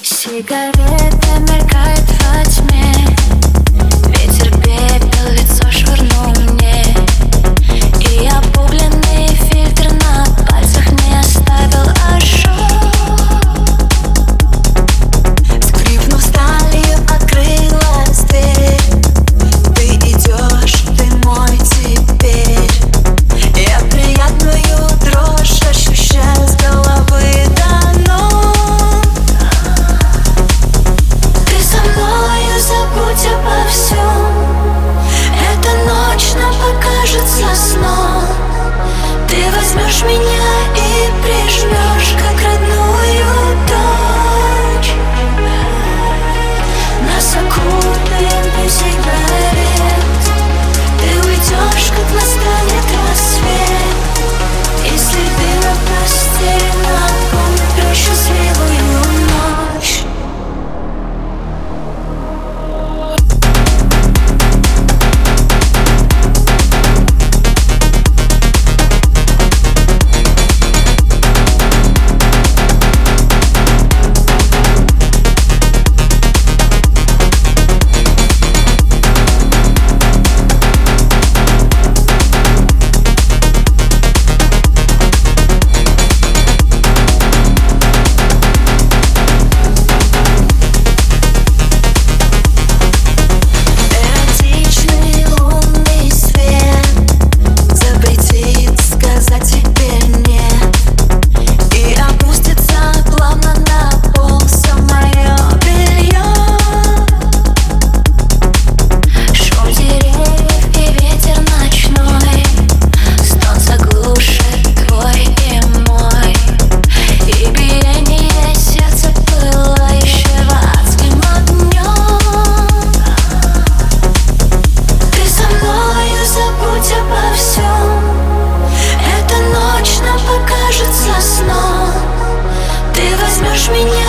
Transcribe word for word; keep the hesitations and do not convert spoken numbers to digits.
Сигарета мелькает во тьме, ветер пепел, лицо швырнул мне, и обугленный фильтр на пальцах не оставил ожог. Скрипнув сталью, открылась дверь. Ты идешь, ты мой теперь. Я приятную дрожь ощущаю с головы до ног. Ты со мною, забудь обо всем. Эта ночь нам покажется сном. Ты возьмешь меня и прижмешь, как родную дочь. Нас окутает дым сигарет. Ты уйдешь, как настанет рассвет. Если ты на постели, напомни про счастливую ночь. Меня